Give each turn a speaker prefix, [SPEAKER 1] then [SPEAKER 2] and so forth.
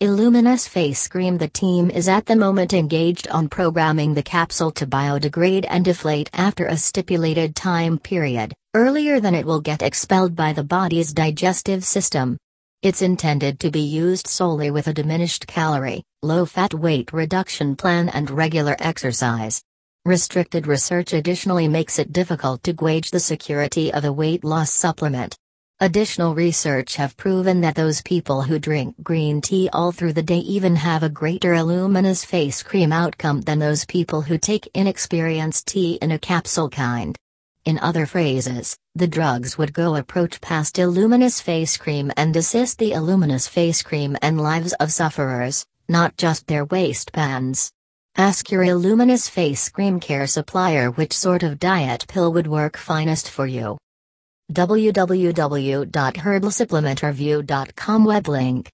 [SPEAKER 1] Illuminous Face Cream. The team is at the moment engaged on programming the capsule to biodegrade and deflate after a stipulated time period, earlier than it will get expelled by the body's digestive system. It's intended to be used solely with a diminished calorie, low-fat weight reduction plan and regular exercise. Restricted research additionally makes it difficult to gauge the security of a weight loss supplement. Additional research have proven that those people who drink green tea all through the day even have a greater Illuminous Face Cream outcome than those people who take inexperienced tea in a capsule kind. In other phrases, the drugs would go approach past Illuminous Face Cream and assist the Illuminous Face Cream and lives of sufferers, not just their waistbands. Ask your Illuminous Face Cream care supplier which sort of diet pill would work finest for you. www.herbalsupplementreview.com web link